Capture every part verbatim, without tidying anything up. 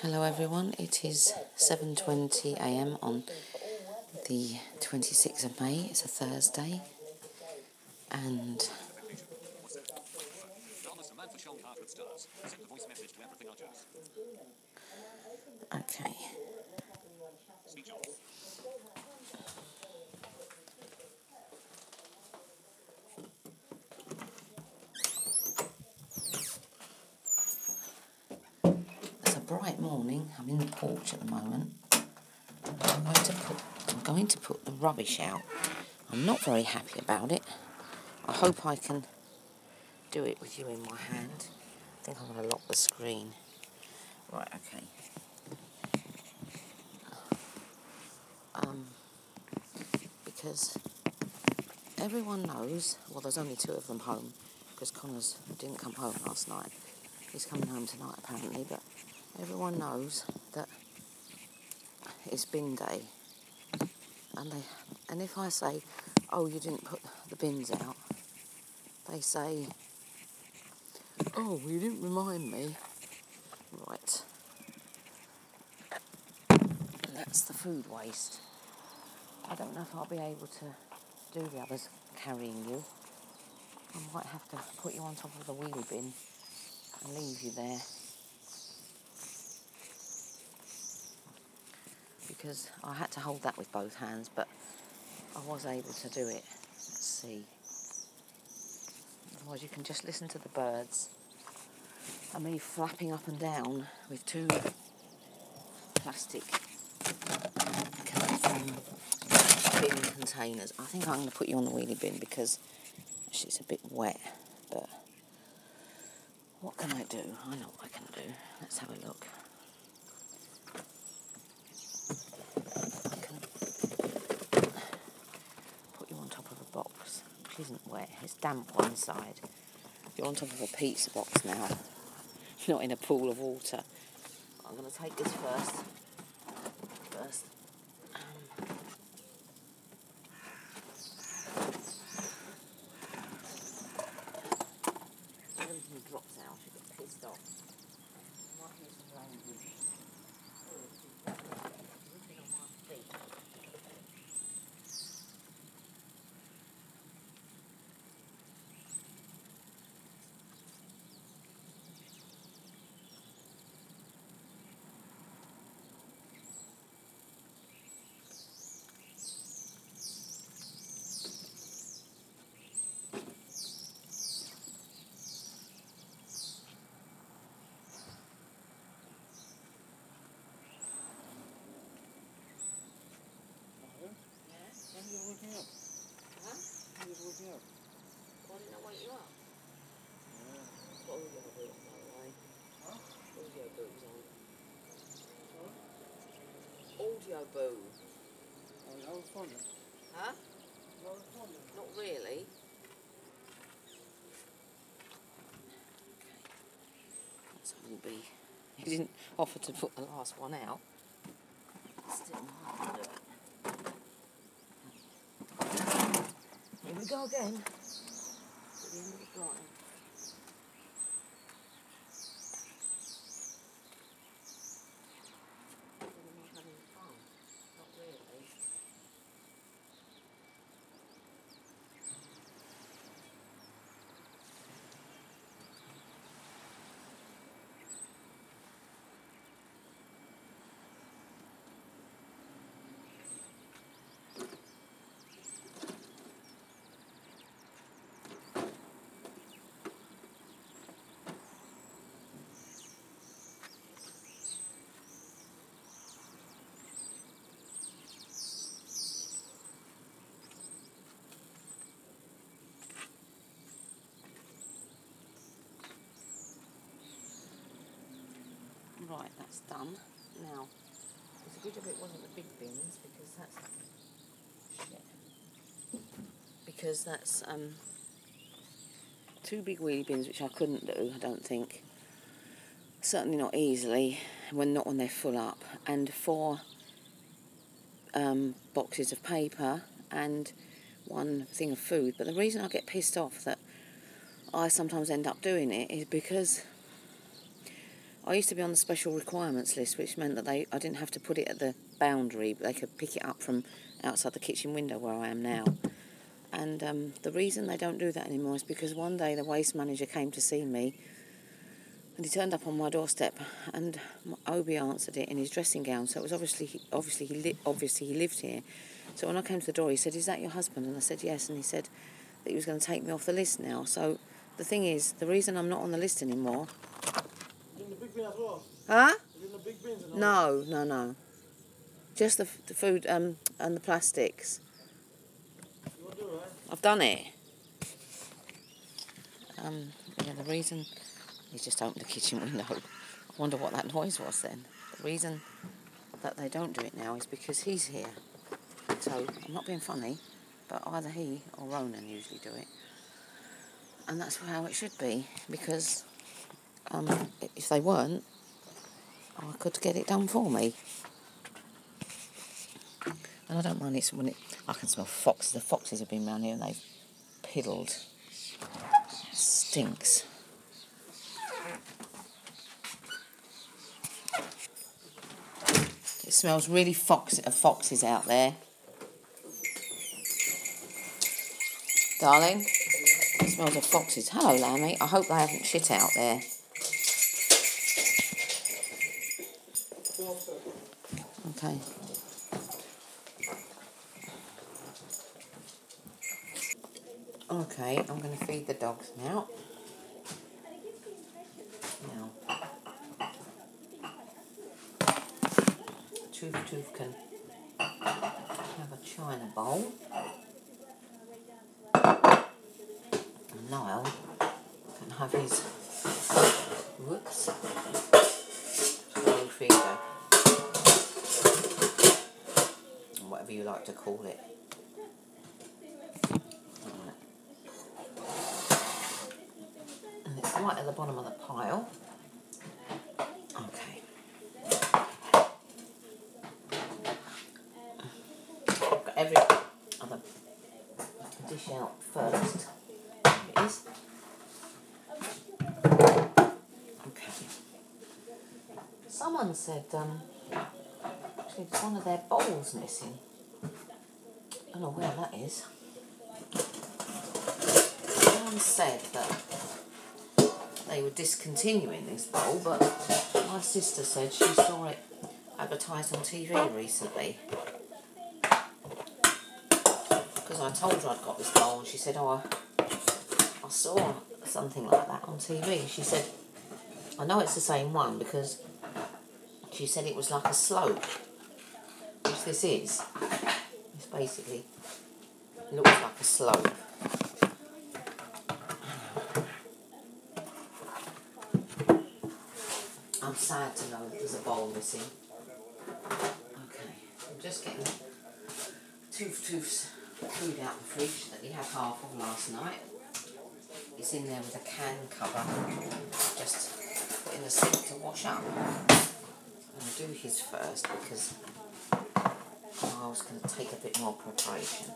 Hello everyone, it is seven twenty a m on the twenty-sixth of May, it's a Thursday, and okay. It's a bright morning, I'm in the porch at the moment. I'm going to put, I'm going to put the rubbish out. I'm not very happy about it. I hope I can do it with you in my hand. I think I'm going to lock the screen. Right, okay. Um, because everyone knows, well there's only two of them home, because Connors didn't come home last night. He's coming home tonight apparently, but everyone knows that it's bin day. And they, and if I say, oh, you didn't put the bins out, they say, oh, well, you didn't remind me. Right. That's the food waste. I don't know if I'll be able to do the others carrying you. I might have to put you on top of the wheelie bin and leave you there. Because I had to hold that with both hands, but I was able to do it. Let's see. Otherwise you can just listen to the birds and me flapping up and down with two plastic um, bin containers. I think I'm going to put you on the wheelie bin because actually it's a bit wet, but what can I do? I know what I can do. Let's have a look. I can put you on top of a box, which isn't wet. It's damp one side. You're on top of a pizza box now, not in a pool of water. I'm going to take this first. First. Um, everything drops out. You get pissed off. I might use some language. Oh, it's dripping on my feet. When are you waking up? Huh? When are you waking up? Why didn't I wake you up? Yeah. What audio boots, by the way? Huh? Audio boots on. Sorry? Audio boo. Oh, that was funny. Huh? That was funny. Not really. That's all be. He didn't offer to put the last one out. Still might do it. Here we go again. To the end of the garden. Am I having fun? Not really. Right, that's done. Now, it's good if it wasn't the big bins because that's shit. Because that's um two big wheelie bins which I couldn't do, I don't think. Certainly not easily, when not when they're full up, and four um, boxes of paper and one thing of food. But the reason I get pissed off that I sometimes end up doing it is because I used to be on the special requirements list, which meant that they I didn't have to put it at the boundary, but they could pick it up from outside the kitchen window where I am now. And um, the reason they don't do that anymore is because one day the waste manager came to see me, and he turned up on my doorstep, and Obi answered it in his dressing gown. So it was obviously obviously he li- obviously he lived here. So when I came to the door, he said, "Is that your husband?" And I said, "Yes." And he said that he was going to take me off the list now. So the thing is, the reason I'm not on the list anymore. In the big bin as well? Huh? In the big bins and all No, no, no. Just the, f- the food um, and the plastics. that? You want to do it, right? I've done it. Um, yeah, the reason... He's just opened the kitchen window. I wonder what that noise was then. The reason that they don't do it now is because he's here. So, I'm not being funny, but either he or Ronan usually do it. And that's how it should be, because um, if they weren't, I could get it done for me. And I don't mind it when it... I can smell foxes. The foxes have been round here and they've piddled. It stinks. It smells really fox of foxes out there. Darling, it smells of foxes. Hello, Lammy. I hope they haven't shit out there. Okay. Okay, I'm going to feed the dogs now. Now, Tooth Tooth can have a china bowl. And Niall can have his, whoops, slow feeder. Or whatever you like to call it. And it's right at the bottom of the pile. Okay. I've got every other dish out first. There it is. Okay. Someone said um, it's one of their bowls missing. I don't know where that is. Someone said that they were discontinuing this bowl, but my sister said she saw it advertised on T V recently. Because I told her I'd got this bowl, and she said, oh, I, I saw something like that on T V. She said, I know it's the same one, because she said it was like a slope, which this is. It's basically, it looks like a slope. I'm sad to know that there's a bowl missing. Okay, I'm just getting Tooth Tooth's food out the fridge that he had half of last night. It's in there with a can cover, just put in the sink to wash up. I'm going to do his first because I was going to take a bit more preparation.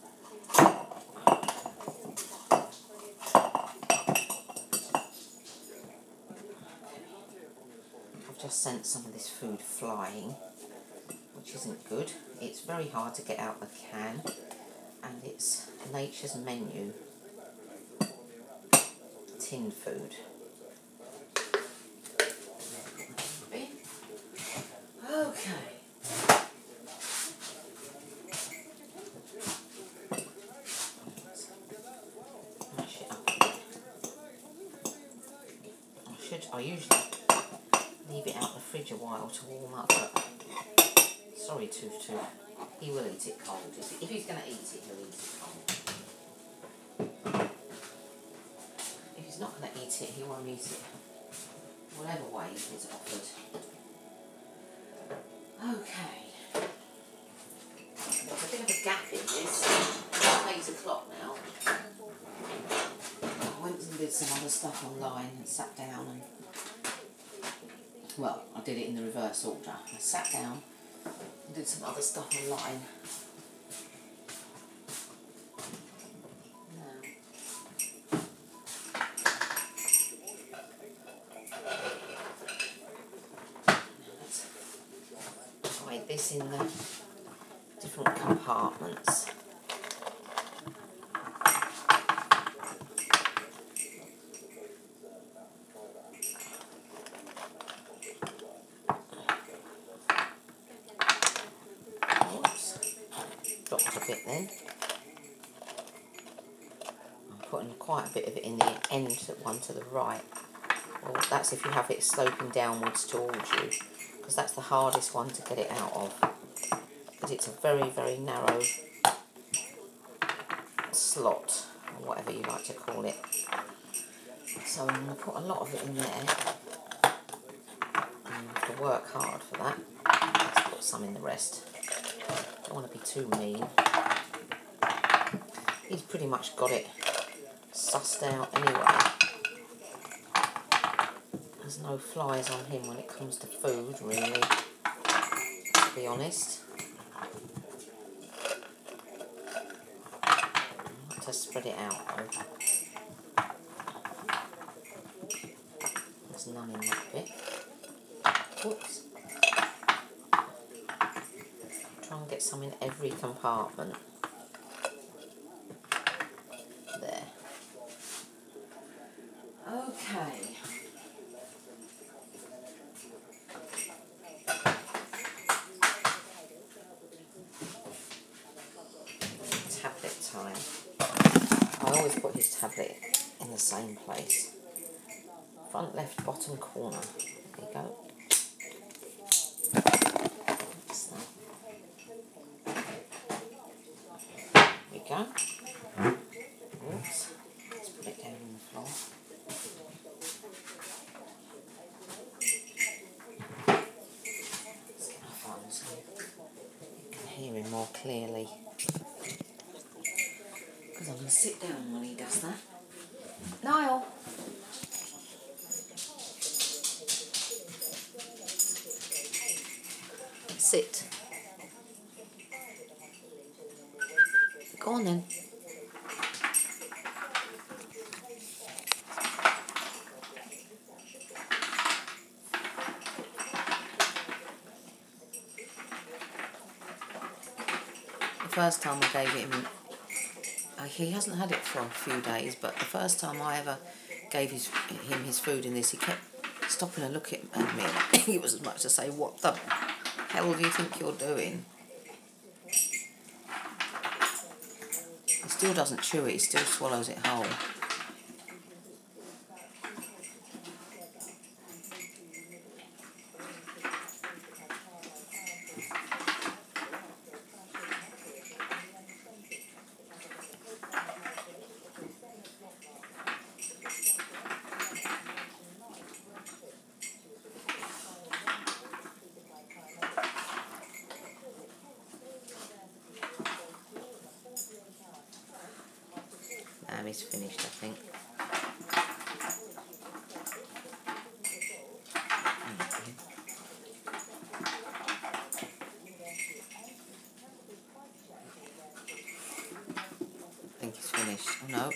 I've just sent some of this food flying, which isn't good. It's very hard to get out the can, and it's Nature's Menu tin food. Okay. Mash it up a bit. I should, I usually leave it out the fridge a while to warm up, but sorry, Tooth Tooth, he will eat it cold. If he's going to eat it, he'll eat it cold. If he's not going to eat it, he won't eat it whatever way it's offered. Okay. There's a bit of a gap in this. It's eight o'clock now. I went and did some other stuff online and sat down and... Well, I did it in the reverse order. I sat down and did some other stuff online. Now, hide this in the different compartments. Oops, dropped a bit then. I'm putting quite a bit of it in the end, one to the right. Well, that's if you have it sloping downwards towards you, because that's the hardest one to get it out of. Because it's a very, very narrow slot, or whatever you like to call it. So I'm going to put a lot of it in there. And you have to work hard for that. Let's put some in the rest. Don't want to be too mean. He's pretty much got it sussed out anyway. There's no flies on him when it comes to food, really, to be honest. I like to spread it out though. There's none in that bit. Whoops. Try and get some in every compartment. There. Okay. Tablet time. I always put his tablet in the same place. Front left bottom corner. There you go. What's that? There we go. Oops. Let's put it down on the floor. Let's get my phone so you can hear him more clearly. Because I'm going to sit down when he does that. Niall! Sit. Go on then. The first time I gave it him, uh, he hasn't had it for a few days, but the first time I ever gave his, him his food in this, he kept stopping and looking at me. It was as much to say, what the hell do you think you're doing? He still doesn't chew it, he still swallows it whole. Now he's finished, I think. I think he's finished. Oh no.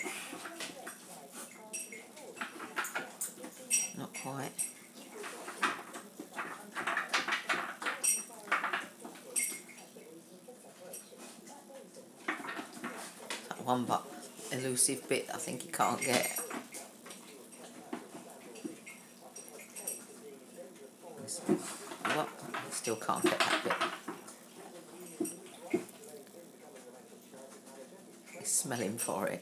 Not quite. That one but elusive bit I think he can't get. What? He still can't get that bit. He's smelling for it.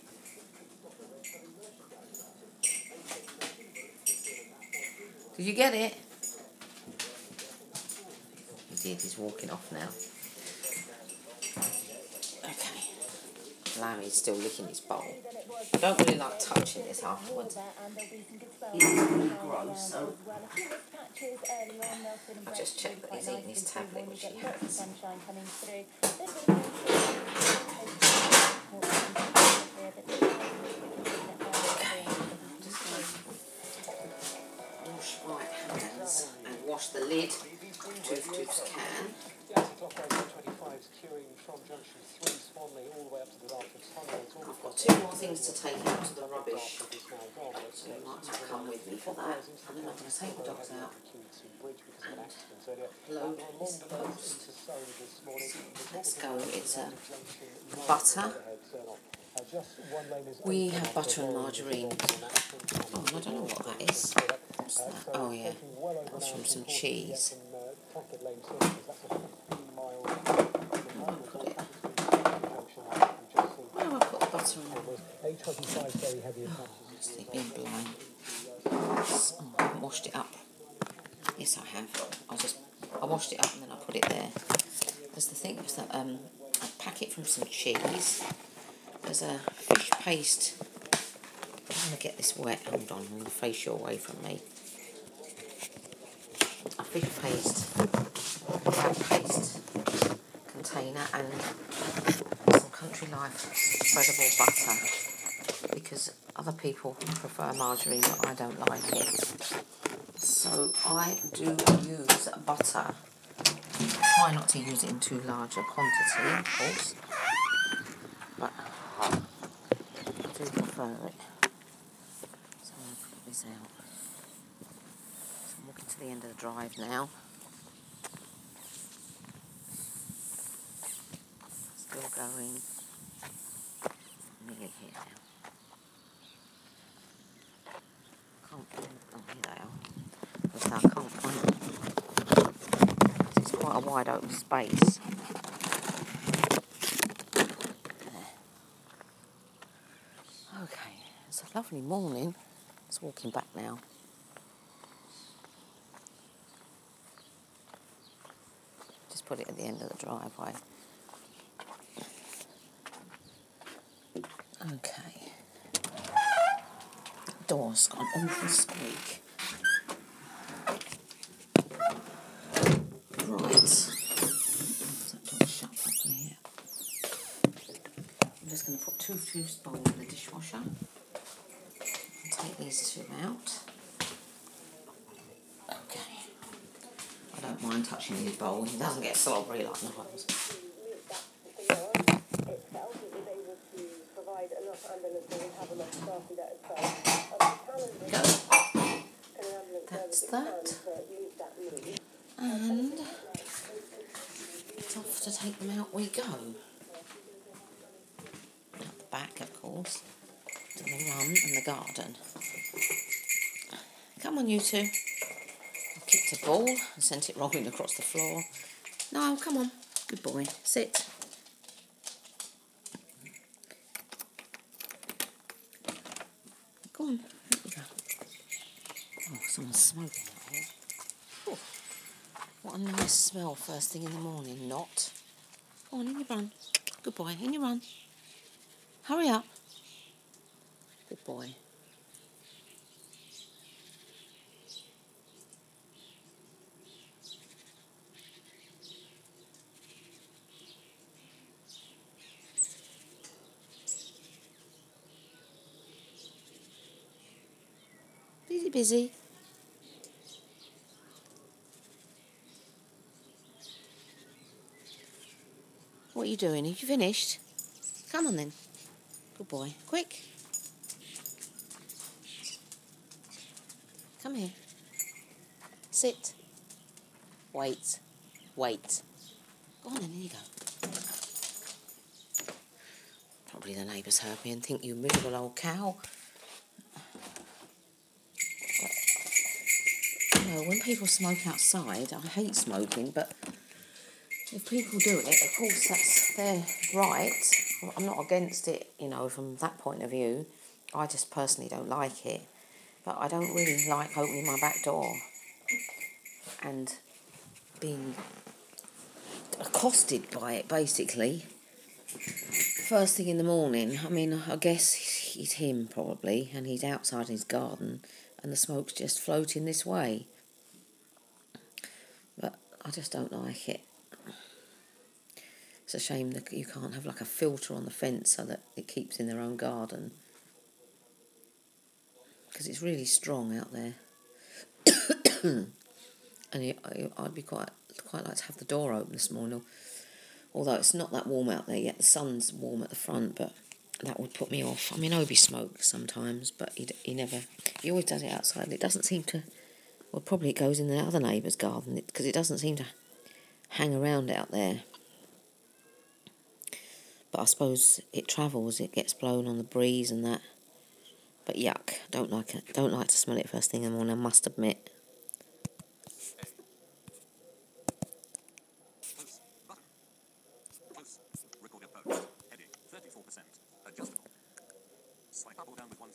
Did you get it? He did, he's walking off now. Okay. Lammy's still licking his bowl. I don't really like touching this afterwards. He's really gross, so I'll just check that he's eating his tablet, which he has. Wash my hands and wash the lid. Tooth Tooth's can. I've got two more things to take out to the rubbish, so you might have to come with me for that. And then I'm going to take the dogs out and load on this post. Let's go. It's a butter. We have butter and margarine. Oh, and I don't know what that is. What's that? Oh yeah, that's from some cheese. I won't put it. Where do I put the butter in? Oh, it's the being blind. Oh, I haven't washed it up. Yes, I have. I just I washed it up and then I put it there. There's the thing. There's that um a packet from some cheese. There's a fish paste. I'm going to get this wet. Hold on, I'm going to face you away from me. A fish paste, crab paste container, and some Country Life spreadable butter, because other people prefer margarine, but I don't like it. So I do use butter. Try not to use it in too large a quantity, of course, but I do prefer it. So I'm going to put this out. So I'm walking to the end of the drive now. Still going. Nearly here now. Can't find. Oh, here they are. Because I can't find them. It's quite a wide open space. Okay, it's a lovely morning. Just walking back now. Just put it at the end of the driveway. Okay. Door's got an awful squeak. Right. That door's shut properly here. I'm just going to put two tooth bowls in the dishwasher. And take these two out. Okay. I don't mind touching his bowl. He doesn't get slobbery like Niall's. Go. That's that. And it's off to take them out we go. Out the back, of course, to the run and the garden. Come on, you two. I kicked a ball and sent it rolling across the floor. No, come on. Good boy. Sit. Go on. There we go. Oh, someone's smoking out here. Oh, what a nice smell first thing in the morning. Not. Go on, in your run. Good boy. In your run. Hurry up. Good boy. Busy, busy. What are you doing? Have you finished? Come on then. Good boy. Quick. Come here. Sit. Wait. Wait. Go on then, here you go. Probably the neighbours heard me and think you miserable old cow. You know, when people smoke outside, I hate smoking, but if people do it, of course that's their right. I'm not against it, you know, from that point of view. I just personally don't like it. But I don't really like opening my back door and being accosted by it, basically. First thing in the morning. I mean, I guess he's him, probably, and he's outside in his garden, and the smoke's just floating this way. But I just don't like it. It's a shame that you can't have like a filter on the fence so that it keeps in their own garden. Because it's really strong out there. And it, I'd be quite quite like to have the door open this morning. Although it's not that warm out there yet. The sun's warm at the front, but that would put me off. I mean, Obi smokes sometimes, but he, he never... He always does it outside. It doesn't seem to... Well, probably it goes in the other neighbour's garden because it doesn't seem to hang around out there. But I suppose it travels, it gets blown on the breeze and that. But yuck, don't like it. Don't like to smell it first thing in the morning, I must admit.